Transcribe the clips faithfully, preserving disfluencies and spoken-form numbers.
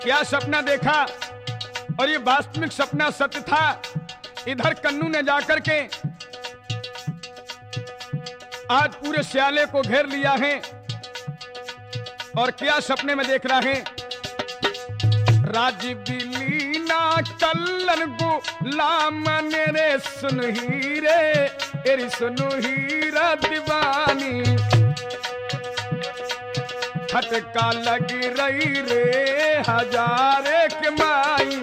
क्या सपना देखा और ये वास्तविक सपना सत्य था। इधर कन्नू ने जाकर के आज पूरे स्याले को घेर लिया है और क्या सपने में देख रहा है। राजीव बिलीना कल्लन गुलाम रे सुन हीरे एरी सुनु हीरा दीवानी खटका लगी रही रे हजारे के माई।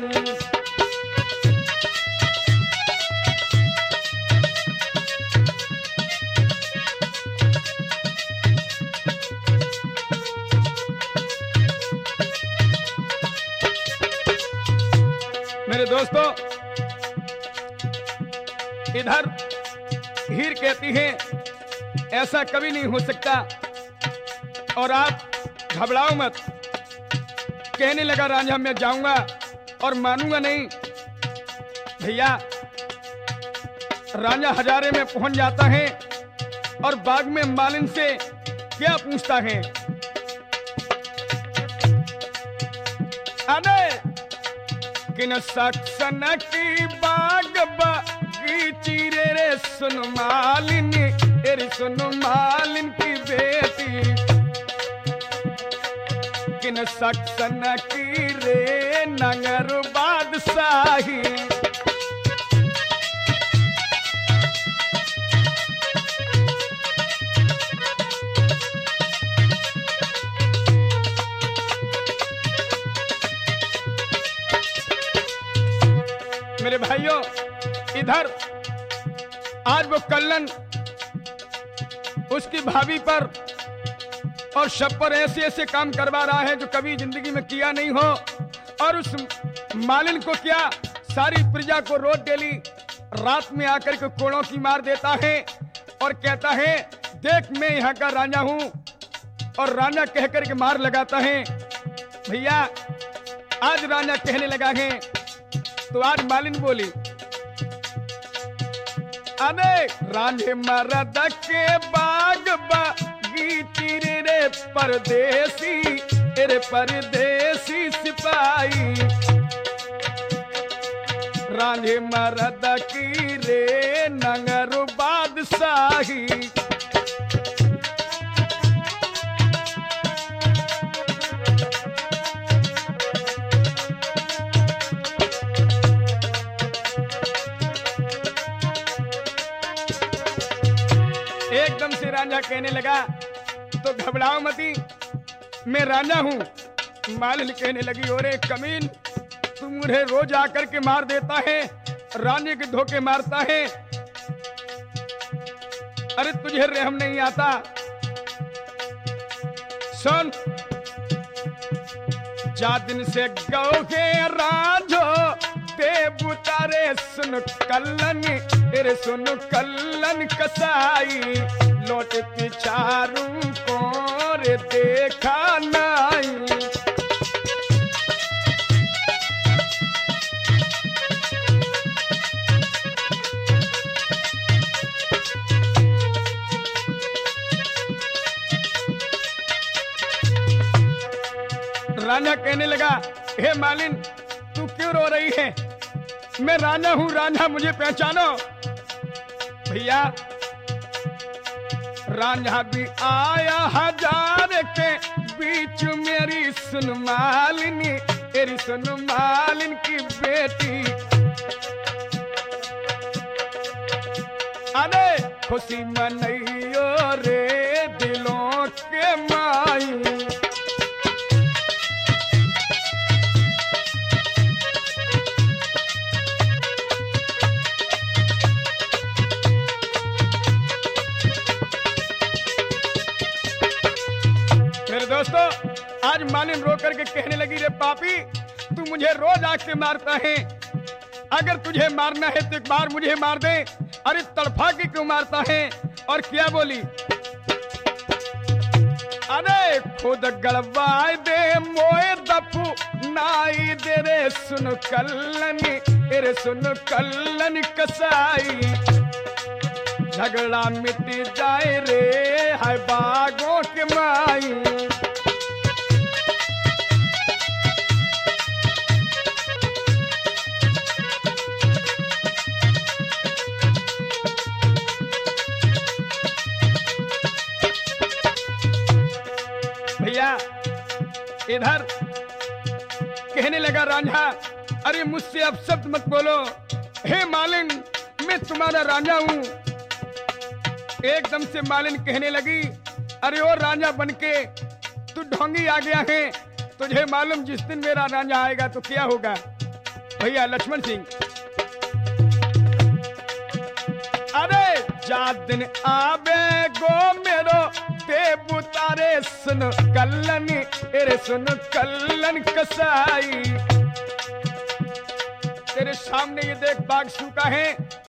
मेरे दोस्तों, इधर हीर कहती है ऐसा कभी नहीं हो सकता और आप घबराओ मत। कहने लगा रांझा मैं जाऊंगा और मानूंगा नहीं। भैया रांझा हजारे में पहुंच जाता है और बाग में मालिन से क्या पूछता है। अरे किन सक्सन की बाग बगीची रे रे सुन मालिन एरी सुन मालिन की बेटी किन सक्सन की रे नगर बादशाही। मेरे भाइयों, इधर आज वो कल्लन उसकी भाभी पर और शब पर ऐसे ऐसे काम करवा रहा है जो कभी जिंदगी में किया नहीं हो। और उस मालिन को क्या सारी प्रजा को रोज डेली रात में आकर के कोड़ों की मार देता है और कहता है देख मैं यहाँ का राजा हूं और राजा कहकर के मार लगाता है। भैया आज राजा कहने लगा है तो आज मालिन बोली अरे रांझे मरद के बाग बगीची रे परदेसी रे परदेसी सिपाही रांझे मरद की रे नगर बादशाही। एकदम से रांझा कहने लगा तो घबराओ मती मैं राजा हूं। मालिन कहने लगी ओरे कमीन तू मुझे रोज आकर के मार देता है, रानी के धोखे मारता है। अरे तुझे रहम नहीं आता। सुन जा दिन से गौ के राजो देवतारे सुन कल्लन रे सुन कल्लन कसाई लौट पिछारू को रे देखा नहीं। राजा कहने लगा हे मालिन तू क्यों रो रही है, मैं राजा हूं, राजा मुझे पहचानो। भैया रांझा भी आया हजार के बीच मेरी सुन मालिनी तेरी सुन मालिन की बेटी। अरे खुशी मनइयो रे दिलों के माई। दोस्तों आज मालिन रो करके कहने लगी रे पापी तू मुझे रोज आग से मारता है, अगर तुझे मारना है तो एक बार मुझे मार दे। अरे तड़फा के क्यों मारता है। और क्या बोली अरे खुद गड़वाए दे मोए दपू नाई दे रे सुन कल्लन रे सुन कल्लन कसाई। झगड़ा मिट जाए रे है बागों के माई। भैया इधर कहने लगा रांझा, अरे मुझसे अब शब्द मत बोलो, हे मालिन मैं तुम्हारा रांझा हूं। एकदम से मालिन कहने लगी, अरे ओ रांझा बनके तू ढोंगी आ गया है, तुझे मालूम जिस दिन मेरा रांझा आएगा तो क्या होगा। भैया लक्ष्मण सिंह, अरे जा दिन आवे गो मेरो ते बुतारे सुन कल्लन, एरे सुन कल्लन कसाई, तेरे सामने ये देख बाग सूखा है,